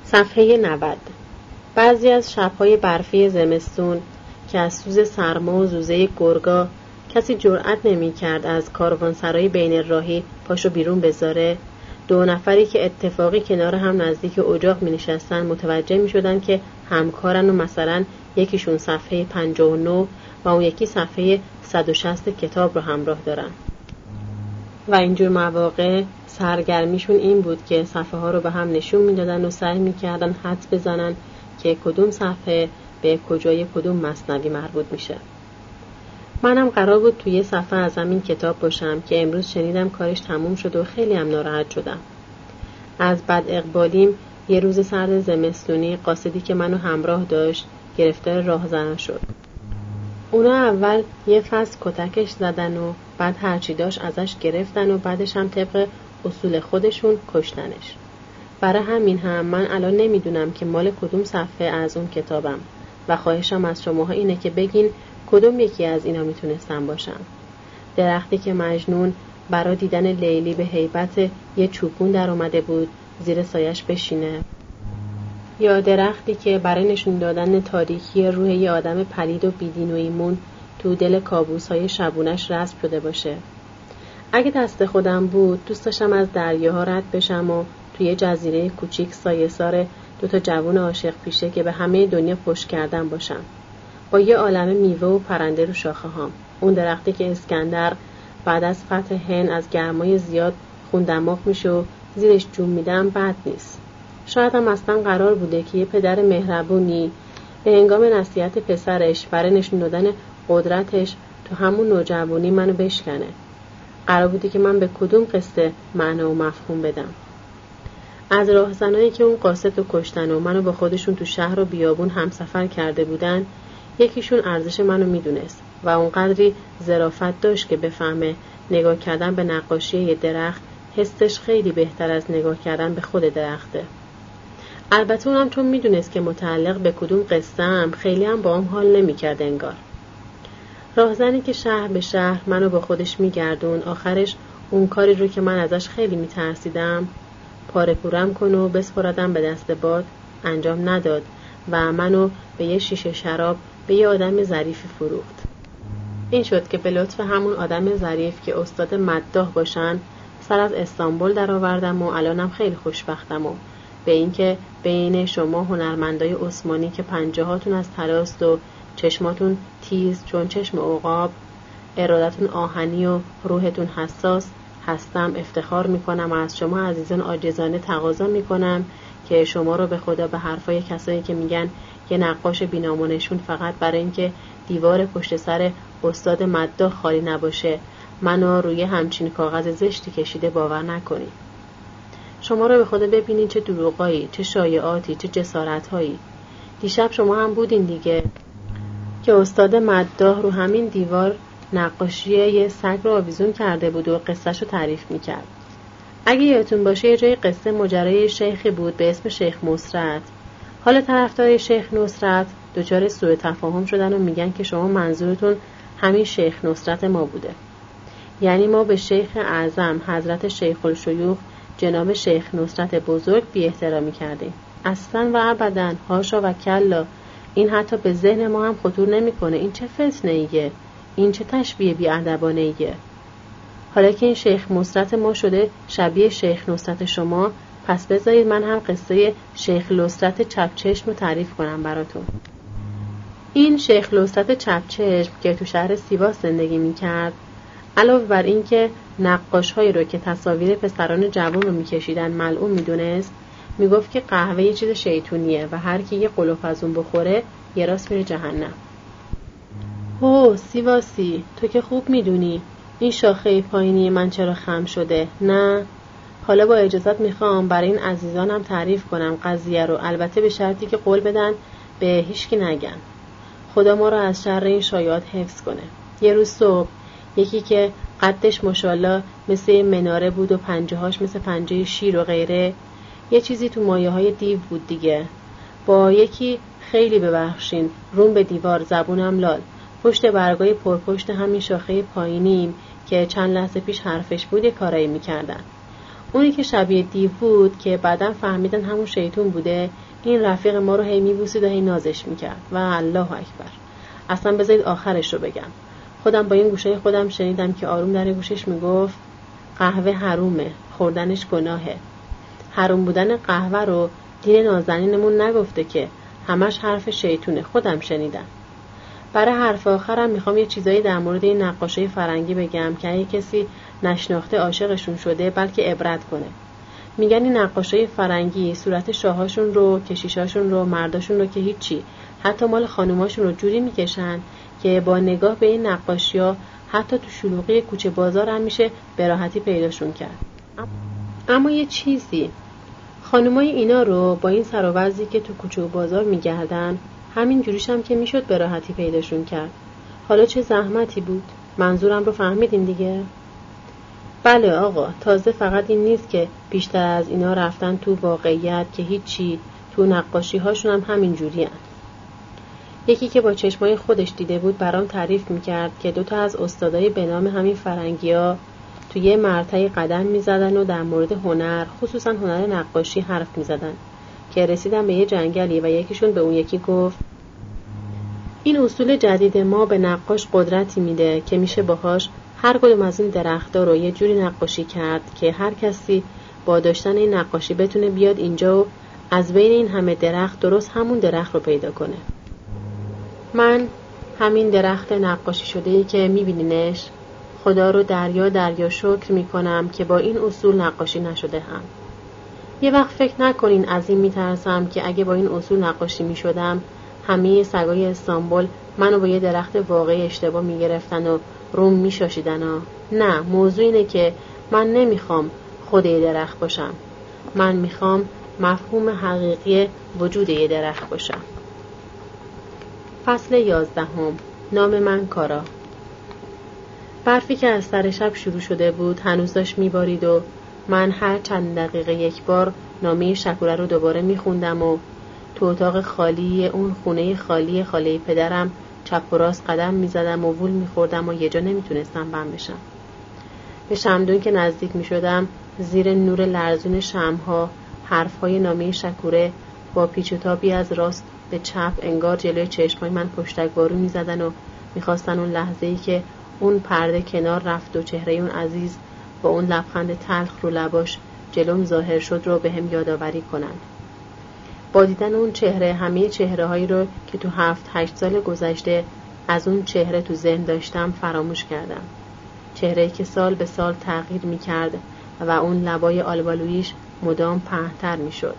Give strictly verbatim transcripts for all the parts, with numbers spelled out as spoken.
صفحه نود. بعضی از شب‌های برفی زمستون که از سوز سرما و زوزه گرگا کسی جرأت نمی‌کرد از کاروانسرای بین راهی پاشو بیرون بذاره، دو نفری که اتفاقی کنار هم نزدیک اجاق می‌نشستن متوجه می‌شدن که همکارن و مثلا یکیشون صفحه پنجاه و نه و اون یکی صفحه صد و شصت کتاب رو همراه دارن. و اینجور مواقع سرگرمیشون این بود که صفحه ها رو به هم نشون میدادن و سعی میکردن حدس بزنن که کدوم صفحه به کجای کدوم مثنوی مربوط میشه. منم قرار بود توی صفحه از همین کتاب باشم که امروز شنیدم کارش تموم شد و خیلی هم ناراحت شدم. از بد اقبالیم یه روز سرد زمستونی قاصدی که منو همراه داشت گرفتار راهزنان شد. اونا اول یه فصل کتکش زدن و بعد هرچی داشت ازش گرفتن و بعدش هم طبق اصول خودشون کشتنش. برای همین هم من الان نمیدونم که مال کدوم صفحه از اون کتابم و خواهشم از شماها اینه که بگین کدوم یکی از اینا میتونستم باشم. درختی که مجنون برای دیدن لیلی به هیبت یه چوپون در اومده بود زیر سایش بشینه، یا درختی که برای نشون دادن تاریکی روح یه آدم پلید و بیدین و ایمون تو دل کابوس‌های شبونش رسم شده باشه. اگه دست خودم بود دوست داشتم از دریاها رد بشم و توی جزیره کوچیک سایه‌سار دوتا جوون عاشق پیشه که به همه دنیا پشت کردن باشم، با یه عالمه میوه و پرنده رو شاخه هام. اون درختی که اسکندر بعد از فتح هند از گرمای زیاد خون دماغ میشه و زیرش جون میدم بد نیست. شاید هم اصلا قرار بوده که یه پدر مهربونی به هنگام نصیحت پسرش برای نشون دادن قدرتش تو همون نوجوانی منو بشکنه. قرار بوده که من به کدوم قصه معنا و مفهوم بدم. از راهزنایی که اون قاصد رو کشتن و منو با خودشون تو شهر و بیابون همسفر کرده بودن، یکیشون ارزش منو میدونست و اونقدری ظرافت داشت که بفهمه نگاه کردن به نقاشی یه درخت حسش خیلی بهتر از نگاه کردن به خود درخته. البته اونم چون میدونست که متعلق به کدوم قصه هم خیلی هم با هم حال نمی‌کرد انگار. راهزنی که شهر به شهر منو با خودش میگردون آخرش اون کاری رو که من ازش خیلی میترسیدم پاره پورم کن و بسپردم به دست باد انجام نداد و منو به یه شیشه شراب به یه آدم ظریفی فروخت. این شد که به لطف همون آدم ظریف که استاد مداح باشن سر از استانبول در آوردم و الانم خیلی خوشبختم و به این که بین شما هنرمندای عثمانی که پنجهاتون از طلاست و چشماتون تیز چون چشم عقاب، ارادتون آهنی و روحتون حساس هستم افتخار میکنم و از شما عزیزان عاجزانه تقاضا میکنم که شما رو به خدا به حرفای کسایی که میگن یه نقاش بینامونشون فقط برای اینکه دیوار پشت سر استاد مداح خالی نباشه منو روی همچین کاغذ زشتی کشیده باور نکنید. شما رو به خدا ببینید چه دروغایی، چه شایعاتی، چه جسارت‌هایی. دیشب شما هم بودین دیگه که استاد مداح رو همین دیوار نقاشی یه سگ رو آویزون کرده بود و قصه‌شو تعریف می‌کرد. اگه یادتون باشه یه جای قصه ماجرای شیخی بود به اسم شیخ نصرت. حالا طرفدار شیخ نصرت دچار سوء تفاهم شدن و میگن که شما منظورتون همین شیخ نصرت ما بوده. یعنی ما به شیخ اعظم حضرت شیخ الشیوخ جناب شیخ نصرت بزرگ بی احترامی کردیم. اصلا و ابدا، هاشا و کلا. این حتی به ذهن ما هم خطور نمیکنه. این چه فتنه ایه؟ این چه تشبیه بی ادبانه ایه؟ حالا که این شیخ نصرت ما شده شبیه شیخ نصرت شما، پس بذارید من هم قصه شیخ نصرت چپچشم رو تعریف کنم براتون. این شیخ نصرت چپچشم که تو شهر سیواس زندگی میکرد، علاوه بر این که نقاش‌هایی رو که تصاویر پسران جوان رو میکشیدن ملعون میدونست، میگفت که قهوه یه چیز شیطونیه و هر کی یه قلوپ از اون بخوره یه راست میره جهنم. اوه سیواسی، تو که خوب میدونی این شاخه پایینی من چرا خم شده. نه، حالا با اجازت میخوام برای این عزیزانم تعریف کنم قضیه رو، البته به شرطی که قول بدن به هیچکی نگن. خدا ما رو از شر این شایعات حفظ کنه. یه روز صبح یکی که قدش ماشاءالله مثل مناره بود و پنجه‌هاش مثل پنجه شیر و غیره، یه چیزی تو مایه های دیو بود دیگه، با یکی خیلی ببخشین روم به دیوار زبونم لال پشت برگای پرپشت همین شاخه پایینیم که چند لحظه پیش حرفش بود یه کارایی میکردن. اونی که شبیه دیو بود که بعداً فهمیدن همون شیطون بوده، این رفیق ما رو هی میبوسید و هی نازش میکرد. و الله اکبر. اصلا بذارید آخرش رو بگم. خودم با این گوشه خودم شنیدم که آروم در گوشش میگفت قهوه حرومه، خوردنش گناهه. حروم بودن قهوه رو دین نازنینمون نگفته که، همش حرف شیطونه. خودم شنیدم. برای حرف آخرم میخوام یه چیزایی در مورد این نقاشی فرنگی بگم که اگه کسی نشناخته عاشقشون شده بلکه عبرت کنه. میگن این نقاشی فرنگی صورت شاهاشون رو، کشیشاشون رو، مرداشون رو که هیچی، حتی مال خانوماشون رو جوری میکشن که با نگاه به این نقاشی‌ها حتی تو شلوغی کوچه بازار هم میشه به راحتی پیداشون کرد. اما یه چیزی، خانومای اینا رو با این سر و وضعی که تو کوچه و بازار میگردن، همین جوریش هم که میشد به راحتی پیداشون کرد. حالا چه زحمتی بود؟ منظورم رو فهمیدین دیگه؟ بله آقا، تازه فقط این نیست که بیشتر از اینا رفتن تو واقعیت که هیچی، تو نقاشی هاشون هم همین جوری هن. یکی که با چشمای خودش دیده بود برام تعریف میکرد که دوتا از استادای به نام همین فرنگی ها تو یه مرتعی قدم میزدن و در مورد هنر، خصوصا هنر نقاشی حرف میزدن که رسیدن به یه جنگلی و یکیشون به اون یکی گفت این اصول جدید ما به نقاش قدرتی میده که میشه باهاش هر کدوم از این درخت‌ها رو یه جوری نقاشی کرد که هر کسی با داشتن این نقاشی بتونه بیاد اینجا و از بین این همه درخت درست همون درخت رو پیدا کنه. من همین درخت نقاشی شده‌ای که میبینینش، خدا رو دریا دریا شکر میکنم که با این اصول نقاشی نشده هم. یه وقت فکر نکنین از این میترسم که اگه با این اصول نقاشی میشدم همه سگای استانبول منو با یه درخت واقعی اشتباه میگرفتن و روم میشاشیدن ها. نه، موضوع اینه که من نمیخوام خود یه درخت باشم. من میخوام مفهوم حقیقی وجود یه درخت باشم. فصل یازدهم. نام من کارا. برفی که از سر شب شروع شده بود هنوز داشت میبارید و من هر چند دقیقه یک بار نامه شکوره رو دوباره میخوندم و تو اتاق خالی اون خونه خالی خاله پدرم چپ و راست قدم میزدم و وول میخوردم و یه جا نمیتونستم بم بشم. به شمدون که نزدیک میشدم زیر نور لرزون شمعها حرفهای نامه شکوره با پیچ و تابی از راست به چپ انگار جلوی چشمای من پشتکوارو میزدن و میخواستن اون لحظه‌ای که اون پرده کنار رفت و چهره اون عزیز با اون لبخند تلخ رو لباش جلوم ظاهر شد رو به هم یادآوری کنن. با دیدن اون چهره همه چهره‌هایی رو که تو هفت هشت سال گذشته از اون چهره تو ذهن داشتم فراموش کردم. چهره‌ای که سال به سال تغییر می‌کرد و اون لبای آلبالویش مدام پهن‌تر می‌شد.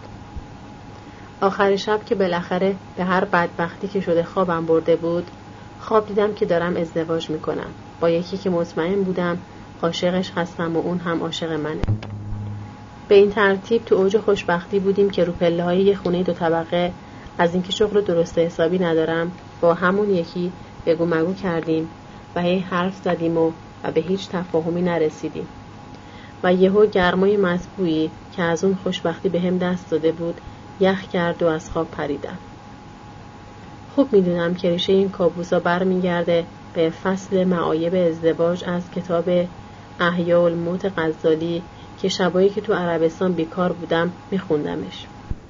آخر شب که بالاخره به هر بدبختی که شده خوابم برده بود، خواب دیدم که دارم ازدواج می‌کنم با یکی که مطمئن بودم عاشقش هستم و اون هم عاشق منه. به این ترتیب تو اوج خوشبختی بودیم که رو پله‌های یه خونه دو طبقه از اینکه شغل درست حسابی ندارم با همون یکی بگو مگو کردیم و هی حرف زدیم و, و به هیچ تفاهمی نرسیدیم و یهو گرمای مطبوعی که از اون خوشبختی به هم دست داده بود یخ کرد و از خواب پریدم. خوب میدونم که ریشه این کابوسا برمیگرده به فصل معایب ازدواج از کتاب احیاء الموت غزالی که شبایی که تو عربستان بیکار بودم میخوندمش.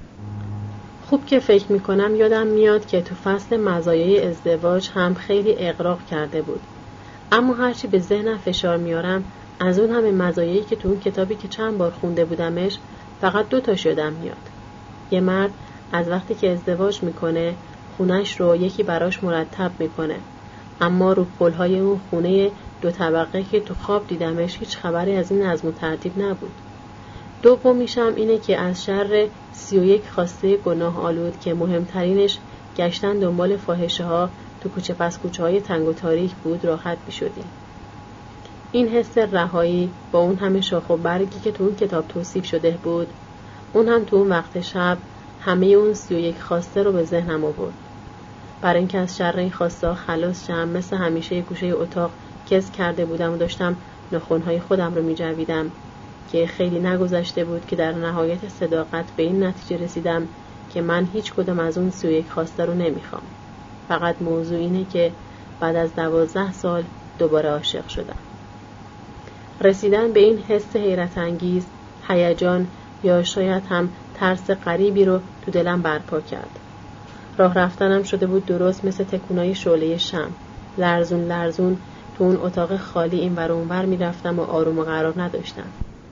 خوب که فکر میکنم یادم میاد که تو فصل مزایای ازدواج هم خیلی اغراق کرده بود. اما هرچی به ذهنم فشار میارم از اون همه مزایایی که تو اون کتابی که چند بار خونده بودمش فقط دو تاش یادم میاد. یه مرد از وقتی که ازدواج میکنه خونش رو یکی براش مرتب میکنه، اما رو پلهای اون خونه دو طبقه که تو خواب دیدمش هیچ خبری از این نظم و ترتیب نبود. دومیشم اینه که از شر سی و یک خواسته گناه آلود که مهمترینش گشتن دنبال فاحشه ها تو کوچه پس کوچه های تنگ و تاریک بود راحت میشدیم. این حس رهایی با اون همه شاخ و برگی که تو اون کتاب توصیف شده بود، اون هم تو اون وقت شب همه اون سی و یک خواسته رو به ذهنم آورد. برای اینکه از شر این خواسته ها خلاص شم مثل همیشه یک گوشه اتاق کز کرده بودم و داشتم ناخن‌های خودم رو می‌جویدم که خیلی نگذشته بود که در نهایت صداقت به این نتیجه رسیدم که من هیچ کدام از اون سی و یک خواسته رو نمیخوام. فقط موضوع اینه که بعد از دوازده سال دوباره عاشق شدم. رسیدن به این حس حیرت انگیز هیجان یا شاید هم ترس غریبی رو تو دلم برپا کرد. راه رفتنم شده بود درست مثل تکونای شعله شمع. لرزون لرزون تو اون اتاق خالی این ور اون ور میرفتم و آروم و قرار نداشتم.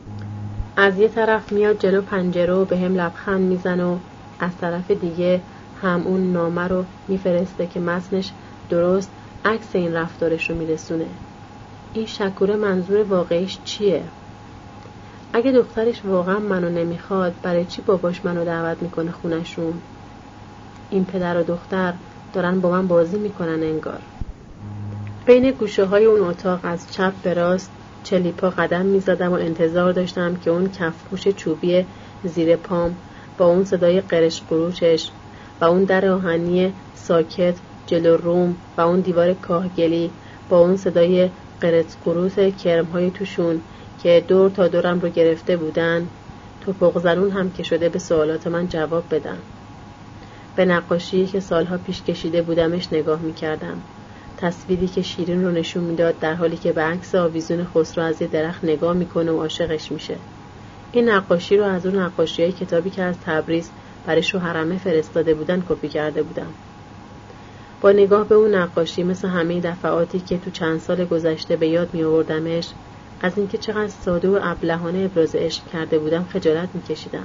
از یه طرف میاد جلو پنجره و به هم لبخند میزنه و از طرف دیگه هم اون نامه رو میفرسته که متنش درست عکس این رفتارش رو میرسونه. این شکوره منظور واقعیش چیه؟ اگه دخترش واقعا منو نمیخواد برای چی باباش منو دعوت میکنه خونشون؟ این پدر و دختر دارن با من بازی میکنن انگار. بین گوشه های اون اتاق از چپ به راست چلیپا قدم میزدم و انتظار داشتم که اون کفپوش چوبی زیر پام با اون صدای قرش قروشش و اون در آهنی ساکت جلو روم و اون دیوار کاهگلی با اون صدای قرش قروش کرم‌های توشون که دور تا دورم رو گرفته بودن توپق زنون هم که شده به سوالات من جواب بدن. به نقاشی که سالها پیش کشیده بودمش نگاه میکردم. تصویری که شیرین رو نشون میداد در حالی که به عکس آویزون خسرو از یه درخت نگاه میکنه و عاشقش میشه. این نقاشی رو از اون نقاشی‌های کتابی که از تبریز برای شوهرمه فرستاده بودن کپی کرده بودم. با نگاه به اون نقاشی مثل همه دفعاتی که تو چند سال گذشته به یاد می آوردمش، از اینکه چقدر ساده و ابلهانه ابراز عشق کرده بودم خجالت می‌کشیدم.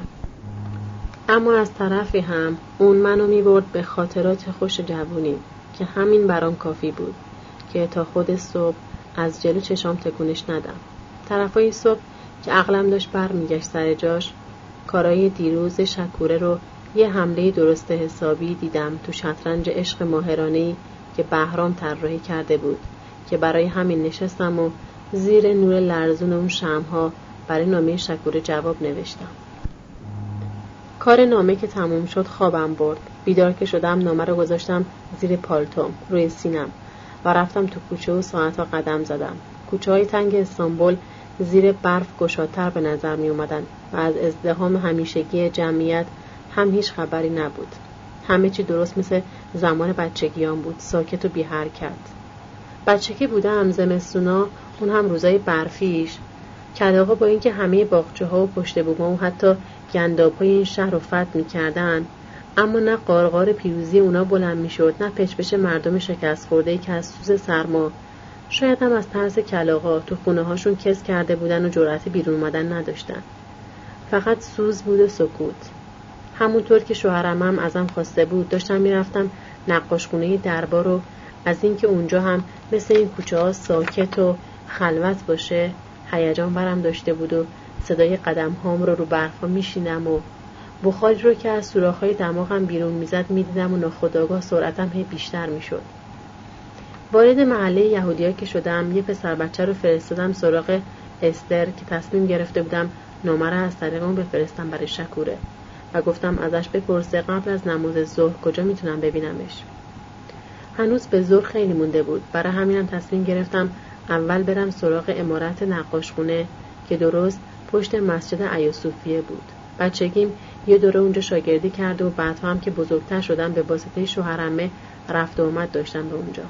اما از طرفی هم اون منو می‌برد به خاطرات خوش جوونی که همین برام کافی بود که تا خود صبح از جلو چشام تکونش ندم. طرفای صبح که عقلم داشت برمیگشت سر جاش، کارای دیروز شکوره رو یه حمله درست حسابی دیدم تو شطرنج عشق ماهرانه‌ای که بهرام طراحی کرده بود که برای همین نشستم و زیر نور لرزون اون شمع‌ها برای نامه شکوره جواب نوشتم. کار نامه که تموم شد خوابم برد. بیدار که شدم نامه رو گذاشتم زیر پالتوم روی سینم و رفتم تو کوچه و ساعتها قدم زدم. کوچه‌های تنگ استانبول زیر برف گشادتر به نظر می اومدن و از ازدحام همیشگی جمعیت هم هیچ خبری نبود. همه چی درست مثل زمان بچگیام بود، ساکت و بی حرکت. بچگی بودم زمستونا، اون هم روزای برفیش، کلاغا با اینکه همه باغچه‌ها و پشت بوم‌ها و حتی گنداب‌های این شهر رو فتح می‌کردن، اما نه قارقار پیروزی اونا بلند می‌شد، نه پچ‌پچ مردم شکست خورده‌ای که از سوز سرما، شاید هم از ترس کلاغا تو خونه‌هاشون کز کرده بودن و جرأت بیرون اومدن نداشتن. فقط سوز بود و سکوت. همونطور که شوهرم هم ازم خواسته بود، داشتم می‌رفتم نقاشخونه دربار رو از اینکه اونجا هم مثل این کوچه‌ها ساکت و خلوت باشه هیجان برم داشته بود و صدای قدم هام رو رو برفا میشینم و بخاری رو که از سوراخ‌های دماغم بیرون میزد میدیدم و ناخودآگاه سرعتم هی بیشتر میشد. وارد محله یهودی‌ها که شدم یه پسر بچه رو فرستادم سراغ استر که تصمیم گرفته بودم نامه رو از طریق اون بفرستم برای شکوره و گفتم ازش بپرسه قبل از نماز ظهر کجا میتونم ببینمش. هنوز به ظهر خیلی مونده بود، برای همینم تصمیم گرفتم اول برم سراغ عمارت نقاشخونه که درست پشت مسجد ایاصوفیه بود. بچگیم یه دوره اونجا شاگردی کرده و بعدها هم که بزرگتر شدم به واسطه شوهرمه رفت و آمد داشتم به اونجا.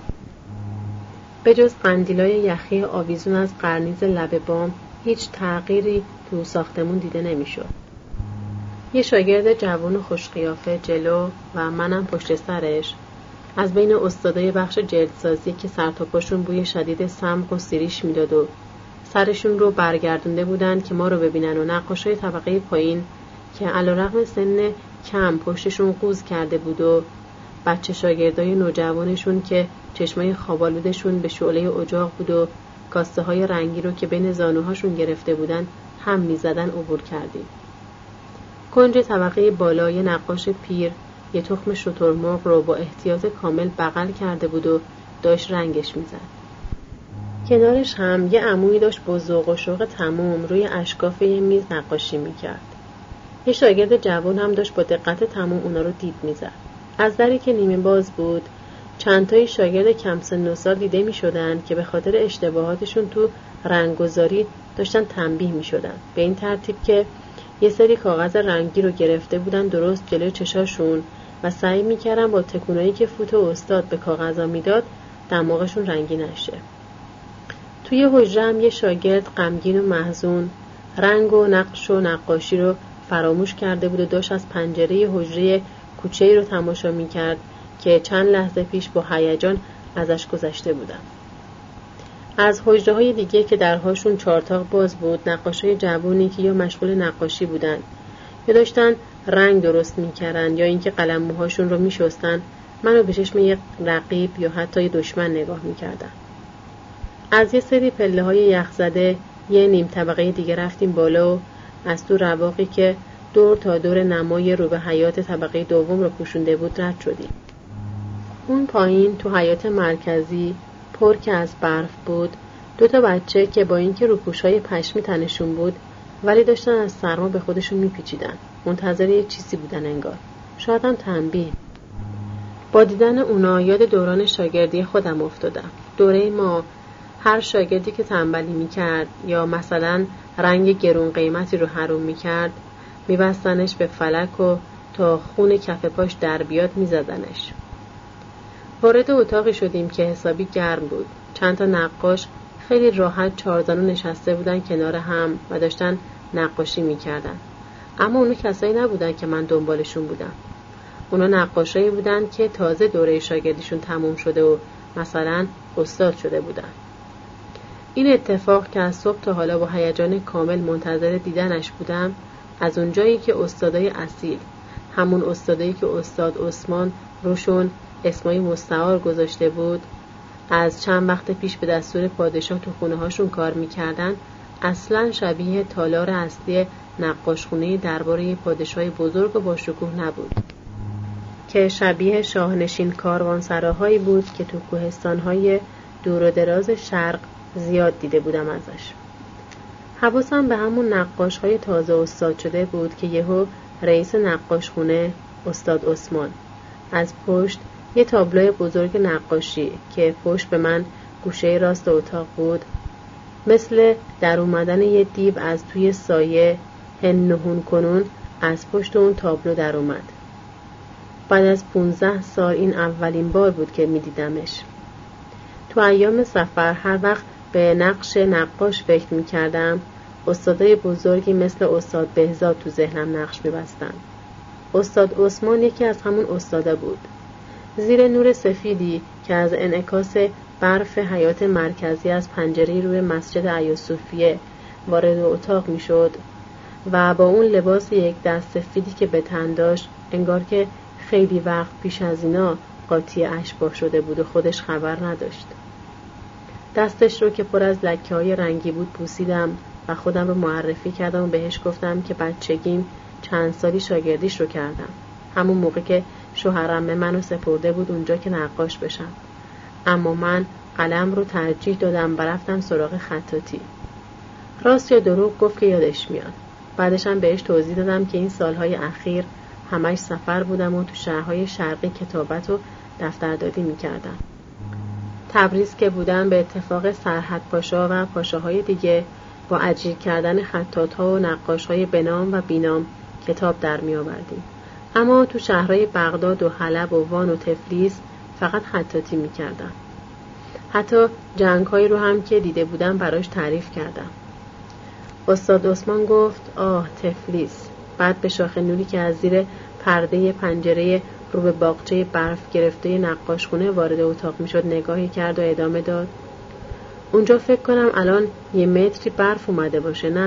به جز قندیلای یخی آویزون از قرنیز لب بام هیچ تغییری تو ساختمون دیده نمیشد. یه شاگرد جوان و خوشقیافه جلو و منم پشت سرش، از بین استادای بخش جلدسازی که سر تا پاشون بوی شدید سمق و سیریش میداد و سرشون رو برگردونده بودن که ما رو ببینن و نقاشای طبقه پایین که علیرغم سن کم پشتشون قوز کرده بود و بچه شاگردای نوجوانشون که چشمای خوابالودشون به شعله اجاق بود و کاسته های رنگی رو که بین زانوهاشون گرفته بودن هم میزدن عبور کردیم. کنج طبقه بالای نقاش پیر یه تخم شترمرغ رو با احتیاط کامل بغل کرده بود و داشت رنگش میزد. کنارش هم یه عمویی داشت با ذوق و شوق تمام روی اشکاف یه میز نقاشی میکرد. یه شاگرد جوان هم داشت با دقت تمام اونا رو دید میزد. از دری که نیمه باز بود چند تای شاگرد کم سن و سال دیده میشدن که به خاطر اشتباهاتشون تو رنگگذاری داشتن تنبیه میشدن، به این ترتیب که یه سری کاغذ رنگی رو گرفته بودن درست جلوی چشاشون و سعی میکردن با تکونایی که فوت استاد به کاغذا میداد دماغشون رنگی نشه. توی حجره هم یه شاگرد غمگین و محزون رنگ و نقش و نقاشی رو فراموش کرده بود و داشت از پنجره حجره کوچه‌ای رو تماشا می‌کرد که چند لحظه پیش با هیجان ازش گذشته بودم. از حجره‌های دیگه که درهاشون چارتاق باز بود، نقاشای جوونی که یا مشغول نقاشی بودن یا داشتن رنگ درست می‌کردن یا اینکه قلم موهاشون رو می‌شستن، منو به چشم یک رقیب یا حتی یک دشمن نگاه می‌کردن. از یه سری پله‌های یخزده یه نیم طبقه دیگه رفتیم بالا و از تو رواقی که دور تا دور نمای رو به حیاط طبقه دوم رو پوشونده بود رد شدیم. اون پایین تو حیاط مرکزی پر که از برف بود، دو تا بچه که با اینکه روپوش‌های پشمی تنشون بود ولی داشتن از سرما به خودشون میپیچیدن، منتظر یه چیزی بودن انگار، شاید هم تنبیه. با دیدن اونا یاد دوران شاگردی خودم افتادم. دوره ما هر شاگردی که تنبلی میکرد یا مثلا رنگ گرون قیمتی رو حروم میکرد میبستنش به فلک و تا خون کف پاش در بیاد میزدنش. وارد اتاقی شدیم که حسابی گرم بود. چند تا نقاش خیلی راحت چارزانو نشسته بودن کنار هم و داشتن نقاشی میکردن. اما اونو کسایی نبودن که من دنبالشون بودم. اونا نقاشایی بودن که تازه دوره شاگردیشون تموم شده و مثلا استاد شده بودن. این اتفاق که از صبح تا حالا با هیجان کامل منتظر دیدنش بودم، از اونجایی که استادای اصیل، همون استادایی که استاد عثمان روشون اسمای مستعار گذاشته بود، از چند وقت پیش به دستور پادشاه تو خونه هاشون کار میکردن، اصلاً شبیه تالار اصلی نقاشخونه درباره پادشاه بزرگ و با شکوه نبود که شبیه شاهنشین کاروانسراهایی بود که تو کوهستان‌های دور و دراز شرق زیاد دیده بودم ازش. حواسم به همون نقاش‌های تازه استاد شده بود که یهو رئیس نقاشخونه استاد عثمان از پشت یه تابلوی بزرگ نقاشی که پشت به من گوشه راست اتاق بود، مثل در اومدن یه دیو از توی سایه هنهون کنون از پشت اون تابلو در اومد. بعد از پونزده سال این اولین بار بود که می دیدمش. تو ایام سفر هر وقت به نقش نقاش فکر می کردم، استادای بزرگی مثل استاد بهزاد تو ذهنم نقش می بستن. استاد عثمان یکی از همون استادا بود. زیر نور سفیدی که از انعکاس برف حیاط مرکزی از پنجره روی مسجد ایاصوفیه وارد اتاق می شد و با اون لباس یک دست سفیدی که به تن داشت، انگار که خیلی وقت پیش از اینا قاطی اشباح شده بود و خودش خبر نداشت. دستش رو که پر از لکه‌های رنگی بود بوسیدم و خودم رو معرفی کردم و بهش گفتم که بچگیم چند سالی شاگردیش رو کردم. همون موقع که شوهرم منو سپرده بود اونجا که نقاش بشم. اما من قلم رو ترجیح دادم و رفتم سراغ خطاطی. راست یا دروغ گفت که یادش میاد. بعدش هم بهش توضیح دادم که این سالهای اخیر همش سفر بودم و تو شهرهای شرقی کتابت و دفترداری میکردم. تبریز که بودم به اتفاق سرحد پاشا و پاشاهای دیگه با اجیر کردن خطاط‌ها و نقاش‌های بنام و بینام کتاب در می آوردیم. اما تو شهرهای بغداد و حلب و وان و تفلیس فقط خطاطی می کردم. حتی جنگ‌هایی رو هم که دیده بودم براش تعریف کردم. استاد عثمان گفت آه تفلیس. بعد به شاخ نوری که از زیر پرده پنجره رو به باغچه برف گرفته نقاشخونه وارد اتاق می شد نگاهی کرد و ادامه داد اونجا فکر کنم الان یه متری برف اومده باشه نه؟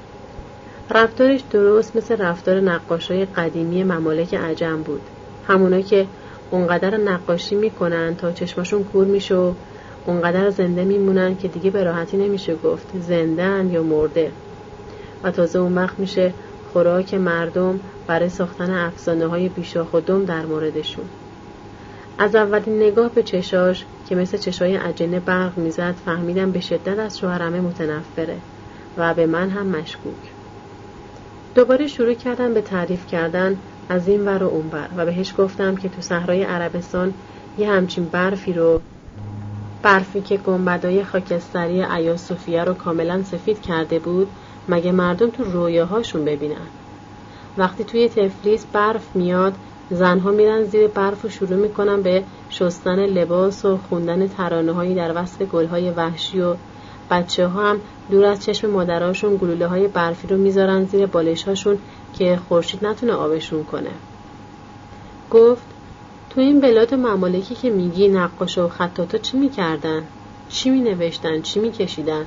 رفتارش درست مثل رفتار نقاشای قدیمی ممالک عجم بود. همونا که اونقدر نقاشی میکنن تا چشماشون کور میشه و اونقدر زنده میمونن که دیگه به راحتی نمیشه گفت زنده‌اند یا مرده. و تازه اون وقت میشه خوراک مردم برای ساختن افسانه‌های بیشاخ و دم در موردشون. از اولین نگاه به چشاش که مثل چشای اجنه برق میزد فهمیدم به شدت از شوهرمه متنفره و به من هم مشکوک. دوباره شروع کردم به تعریف کردن از این ور و اون ور و بهش گفتم که تو صحرای عربستان یه همچین برفی رو برفی که گنبدای خاکستری ایاصوفیه رو کاملا سفید کرده بود مگه مردم تو رویاهاشون ببینن. وقتی توی تفلیس برف میاد زنها میرن زیر برف و شروع میکنن به شستن لباس و خوندن ترانه‌هایی در وصف گلهای وحشی و بچه ها هم دور از چشم مادراشون گلوله های برفی رو میذارن زیر بالش هاشون که خورشید نتونه آبشون کنه. گفت تو این بلاد و ممالکی که میگی نقاشا و خطاطا چی میکردن؟ چی مینوشتن؟ چی میکشیدن؟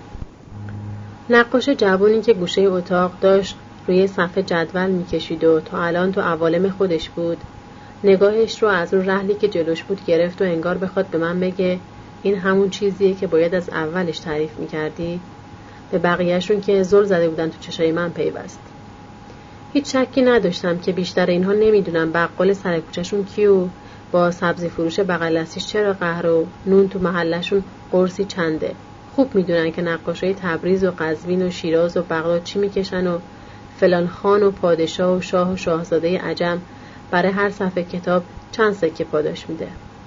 نقاش جوانی که گوشه اتاق داشت روی صفحه جدول میکشید و تا الان تو عوالم خودش بود، نگاهش رو از اون رحلی که جلوش بود گرفت و انگار بخواد به من بگه این همون چیزیه که باید از اولش تعریف میکردی. به بقیهشون که زل زده بودن تو چشای من پیوست. هیچ شکی نداشتم که بیشتر اینها نمیدونن بقال سر کوچه‌شون کیو، با سبزی فروش بغل دستیش چرا قهر و نون تو محلشون قرصی چنده. خوب میدونن که نقاشای تبریز و قزوین و شیراز و بغداد چی میکشن و فلان خان و پادشاه و شاه و شاهزاده عجم برای هر صفحه کتاب چند سکه پاداش میده.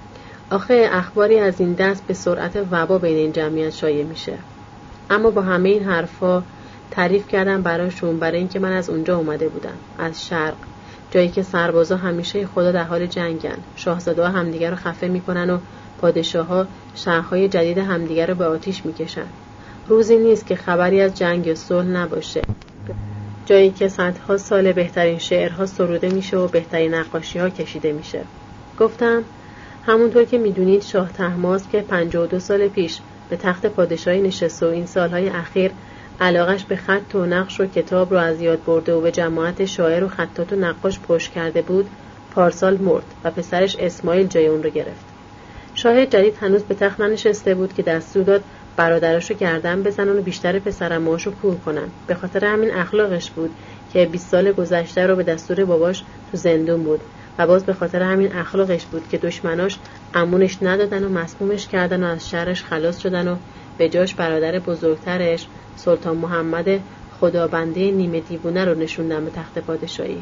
آخه اخباری از این دست به سرعت وبا بین این جمعیت شایع میشه. اما با همه این حرفا تعریف کردم براشون برای اینکه من از اونجا اومده بودم، از شرق، جایی که سربازا همیشه خدا در حال جنگن، شاهزاده‌ها همدیگر رو خفه میکنن و پادشاه‌ها شهرهای جدید همدیگر رو به آتیش میکشن. روزی نیست که خبری از جنگ و صلح نباشه، جایی که صدها سال بهترین شعرها سروده میشه و بهترین نقاشی‌ها کشیده میشه. گفتم همونطور که میدونید شاه طهماسپ که پنجاه و دو سال پیش به تخت پادشاهی نشست و این سالهای اخیر علاقش به خط و نقش و کتاب رو از یاد برده و به جماعت شاعر و خطاط و نقاش پشت کرده بود، پارسال مرد و پسرش اسماعیل جای اون رو گرفت. شاه جدید هنوز به تخت ننشسته بود که دستور داد برادراشو گردن بزنن و بیشتر پسرعموهاشو کور کنن. به خاطر همین اخلاقش بود که بیست سال گذشته رو به دستور باباش تو زندون بود و باز به خاطر همین اخلاقش بود که دشمناش امونش ندادن و مسمومش کردن و از شرش خلاص شدن و به جاش برادر بزرگترش سلطان محمد خدابنده نیمه دیوونه رو نشوندن به تخت پادشاهی.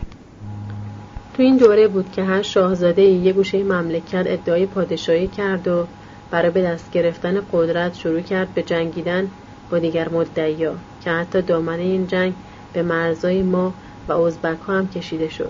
تو این دوره بود که هر شاهزاده یه گوشه مملکت ادعای پادشاهی کرد و برای به دست گرفتن قدرت شروع کرد به جنگیدن با دیگر مدعیا که حتی دامنه این جنگ به مرزای ما و ازبک ها هم کشیده شد.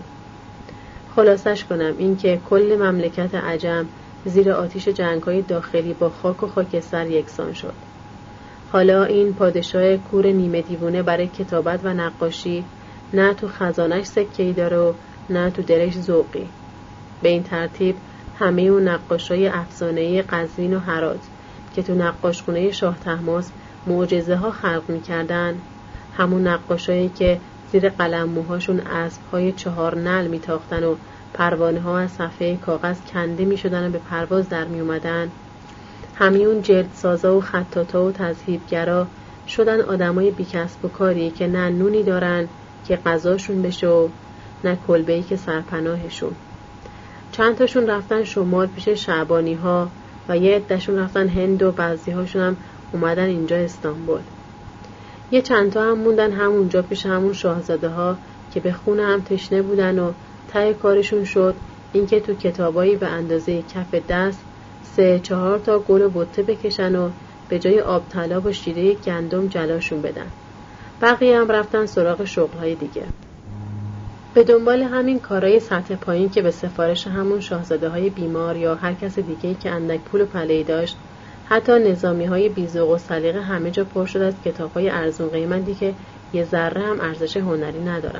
خلاصش کنم این که کل مملکت عجم زیر آتش جنگ‌های داخلی با خاک و خاکستر یکسان شد. حالا این پادشاه کور نیمه دیوونه برای کتابت و نقاشی نه تو خزانش سکه‌ای داره و نه تو دلش ذوقی. به این ترتیب همه اون نقاشای افسانه‌ای قزوین و هرات که تو نقاشخونه شاه طهماسپ معجزه ها خلق می‌کردن، همون نقاشایی که زیر قلم موهاشون اسب‌های چهار نعل می‌تاختن و پروانه ها از صفحه کاغذ کنده می‌شدن و به پرواز در می‌اومدن، همیون جلدسازا و خطاطا و تذهیبگرا شدن آدمای بی‌کسب و کاری که نه نونی دارن که غذاشون بشه و نه کلبه‌ای که سرپناهشون. چند تاشون رفتن شمال پیش شعبانی ها و یه عده‌شون رفتن هند و بعضی هاشون هم اومدن اینجا استانبول. یه چند تا هم موندن همونجا پیش همون شاهزاده ها که به خون هم تشنه بودن و ته کارشون شد اینکه تو کتابایی به اندازه کف دست سه چهار تا گل و بته بکشن و به جای آب طلا و شیره گندم جلاشون بدن. بقیه هم رفتن سراغ شغل‌های دیگه. به دنبال همین کارهای سطح پایین که به سفارش همون شاهزاده‌های بیمار یا هر کس دیگه‌ای که اندک پول و پله‌ای داشت، حتی نظامی‌های بی‌ذوق و سلیقه همه جا پر شد از کتاب‌های ارزون قیمتی که یه ذره هم ارزش هنری ندارن.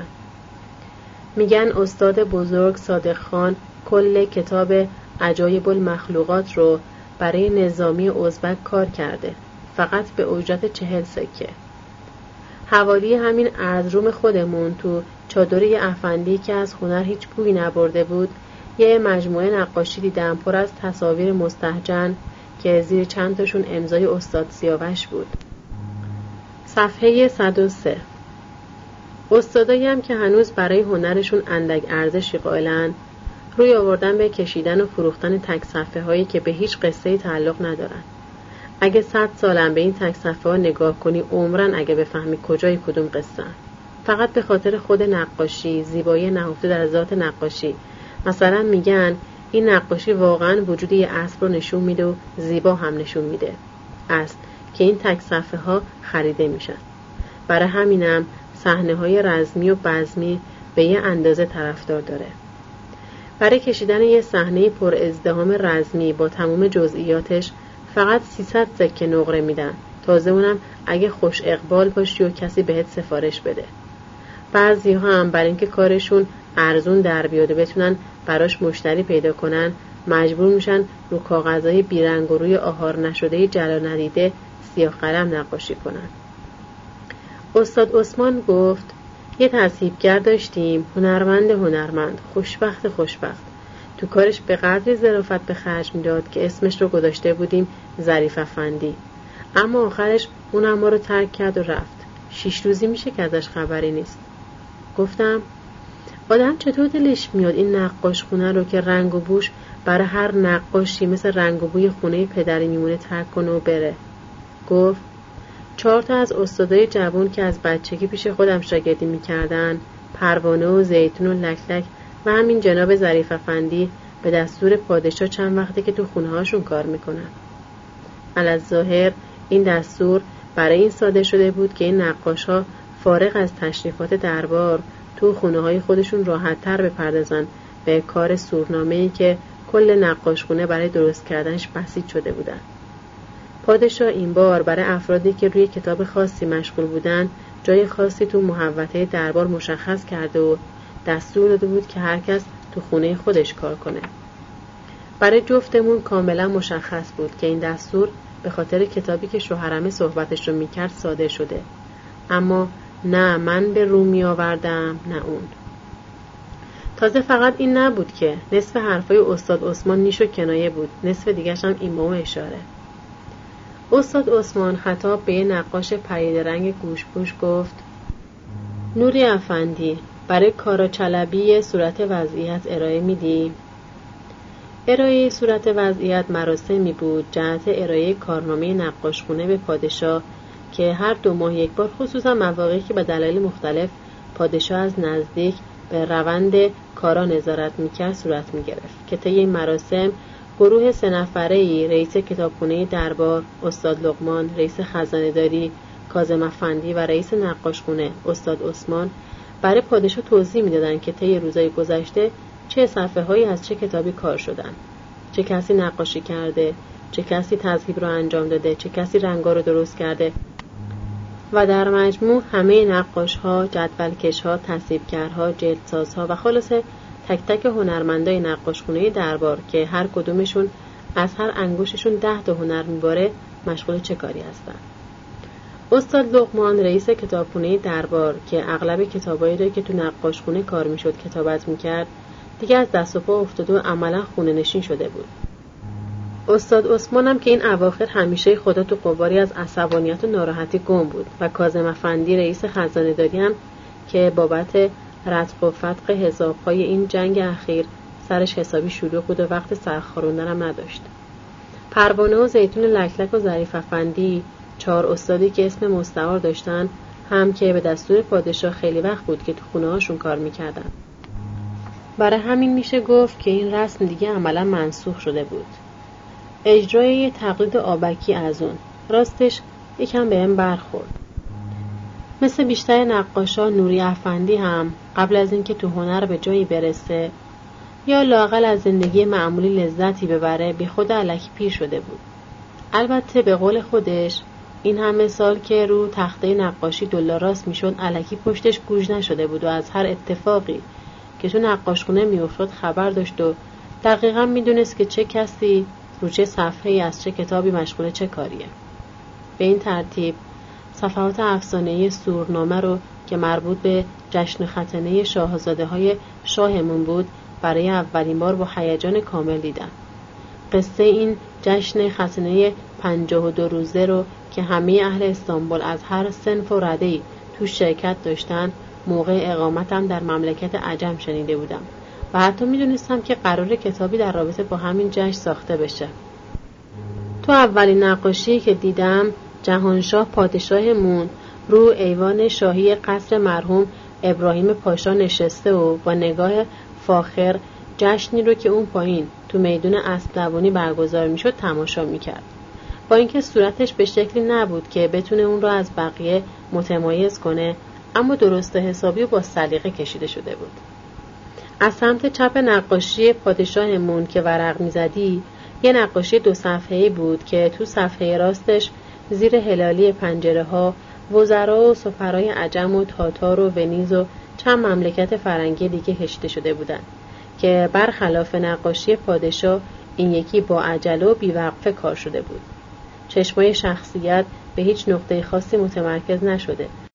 میگن استاد بزرگ صادق خان کل کتاب عجایب المخلوقات رو برای نظامی ازبک کار کرده، فقط به اجرت چهل سکه. حوالی همین ارزروم خودمون تو چادر یه افندی که از هنر هیچ بویی نبرده بود یه مجموعه نقاشی دیدم پر از تصاویر مستهجن که زیر چند تاشون امضای استاد سیاوش بود. صفحه صد و سه. استادایی هم که هنوز برای هنرشون اندک ارزشی قائلن روی آوردن به کشیدن و فروختن تک صفحه هایی که به هیچ قصه‌ای تعلق ندارن. اگه صد سالم به این تک صفحه ها نگاه کنی عمرن اگه بفهمی کجای کدوم قصه، فقط به خاطر خود نقاشی، زیبایی نهفته در ذات نقاشی. مثلا میگن این نقاشی واقعا وجود یه اسب رو نشون میده و زیبا هم نشون میده، اسب که این تک صفحه ها خریده میشن. برای همینم صحنه های رزمی و بزمی به یه اندازه طرفدار داره. برای کشیدن یه صحنه پر ازدحام رزمی با تمام جزئیاتش فقط سیصد سکه نقره میدن، تازه اونم اگه خوش اقبال باشی و کسی بهت سفارش بده. بعضی ها هم برای اینکه کارشون ارزون در بیاد و بتونن براش مشتری پیدا کنن مجبور میشن رو کاغذهای بیرنگ و روی آهار نشده جلا ندیده سیاه قلم نقاشی کنن. استاد عثمان گفت یه تصحیحگر داشتیم، هنرمند هنرمند، خوشبخت خوشبخت. تو کارش به قدری ظرافت به خرج میداد که اسمش رو گذاشته بودیم ظریف افندی. اما آخرش اونم ما رو ترک کرد و رفت. شیش روزی میشه که ازش خبری نیست. گفتم آدم چطور دلش میاد این نقاش خونه رو که رنگ و بوش برای هر نقاشی مثل رنگ و بوی خونه پدری میمونه ترک کنه و بره. گفت چهار تا از استادای جوان که از بچگی پیش خودم شاگردی میکردن، پروانه و زیتون و لکلک و همین جناب ظریف افندی به دستور پادشاه چند وقته که تو خونه هاشون کار میکنن. علاوه این دستور برای این صادر شده بود که این نقاش ها فارغ از تشریفات دربار تو خونه های خودشون راحت تر بپردازن به کار سورنامه‌ای که کل نقاشخونه برای درست کردنش بسیج شده بودن. پادشاه این بار برای افرادی که روی کتاب خاصی مشغول بودن جای خاصی تو محوطه دربار مشخص کرده و دستور داده بود که هر کس تو خونه خودش کار کنه. برای جفتمون کاملا مشخص بود که این دستور به خاطر کتابی که شوهرمه صحبتش رو میکرد صادر شده. اما نه من به رو می آوردم نه اون. تازه فقط این نبود که نصف حرفای استاد عثمان نیش و کنایه بود، نصف دیگرش هم ایما و اشاره. استاد عثمان خطاب به یه نقاش پریده رنگ گوشپوش گفت نوری افندی برای کارا چلبی صورت وضعیت ارائه میدی؟ ارائه صورت وضعیت مراسمی بود جهت ارائه کارنامه نقاشخونه به پادشاه که هر دو ماه یک بار خصوصا مواقعی که به دلایل مختلف پادشاه از نزدیک به روند کارا نظارت میکرد صورت میگرفت که طی این مراسم گروه سه نفره‌ای رئیس کتابخانه دربار استاد لقمان، رئیس خزانه‌داری کاظم افندی و رئیس نقاشخونه استاد عثمان برای پادشاه توضیح میدادند که طی روزهای گذشته چه صفحه‌هایی از چه کتابی کار شدن، چه کسی نقاشی کرده، چه کسی تذهیب رو انجام داده، چه کسی رنگا رو درست کرده و در مجموع همه نقاش‌ها، جدولکش‌ها، تصحیحگرها، جلدسازها و خلاصه تک تک هنرمندای نقاشخونه دربار که هر کدومشون از هر انگشتشون ده تا هنر میباره مشغول چه کاری هستن. استاد لقمان رئیس کتابخونه دربار که اغلب کتابایی رو که تو نقاشخونه کار میشد کتابت میکرد دیگه از دست و پا افتاده و عملا خونه نشین شده بود. استاد عثمان هم که این اواخر همیشه خدا تو قواری از عصبانیت و ناراحتی گم بود و کاظم افندی رئیس خزانه‌داری هم که بابت رتق و فتق حساب‌های این جنگ اخیر سرش حسابی شلوغ بود و وقت سرخاروندن هم نداشت. پروانه و زیتون لکلک و ظریف افندی چهار استادی که اسم مستعار داشتن هم که به دستور پادشاه خیلی وقت بود که تو خونه هاشون کار میکردن. برای همین میشه گفت که این رسم دیگه عملا منسوخ شده بود. اجرای یه تقلید آبکی از اون راستش یکم بهم برخورد. مثل بیشتر نقاشا نوری افندی هم قبل از اینکه تو هنر به جایی برسه یا لااقل از زندگی معمولی لذتی ببره بی خود الکی پیر شده بود. البته به قول خودش این همه سال که رو تخته نقاشی دلا راست میشد الکی پشتش گوژ نشده بود و از هر اتفاقی که تو نقاشخونه میافتاد خبر داشت و دقیقاً میدونست که چه کسی رو چه صفحه‌ای از چه کتابی مشغول چه کاریه. به این ترتیب صفحات افسانه‌ای سورنامه رو که مربوط به جشن ختنه شاهزاده‌های شاهمون بود برای اولین بار با هیجان کامل دیدم. قصه این جشن ختنه پنجاه و دو روزه رو که همه اهل استانبول از هر صنف و رده‌ای تو شرکت داشتن موقع اقامتم در مملکت عجم شنیده بودم و حتی میدونستم که قرار کتابی در رابطه با همین جشن ساخته بشه. تو اولین نقاشی که دیدم جهانشاه پادشاهمون رو ایوان شاهی قصر مرحوم ابراهیم پاشا نشسته و با نگاه فاخر جشنی رو که اون پایین تو میدون اسب‌دوانی برگزار میشد تماشا میکرد. با اینکه صورتش به شکلی نبود که بتونه اون رو از بقیه متمایز کنه، اما درست حسابی و با سلیقه کشیده شده بود. از سمت چپ نقاشی پادشاهمون که ورق میزدی یه نقاشی دو صفحه‌ای بود که تو صفحه راستش زیر هلالی پنجره ها وزرا و سفرای عجم و تاتار و ونیز و چند مملکت فرنگی دیگه هشته شده بودند که برخلاف نقاشی پادشاه این یکی با عجله و بیوقفه کار شده بود. چشمای شخصیت به هیچ نقطه خاصی متمرکز نشده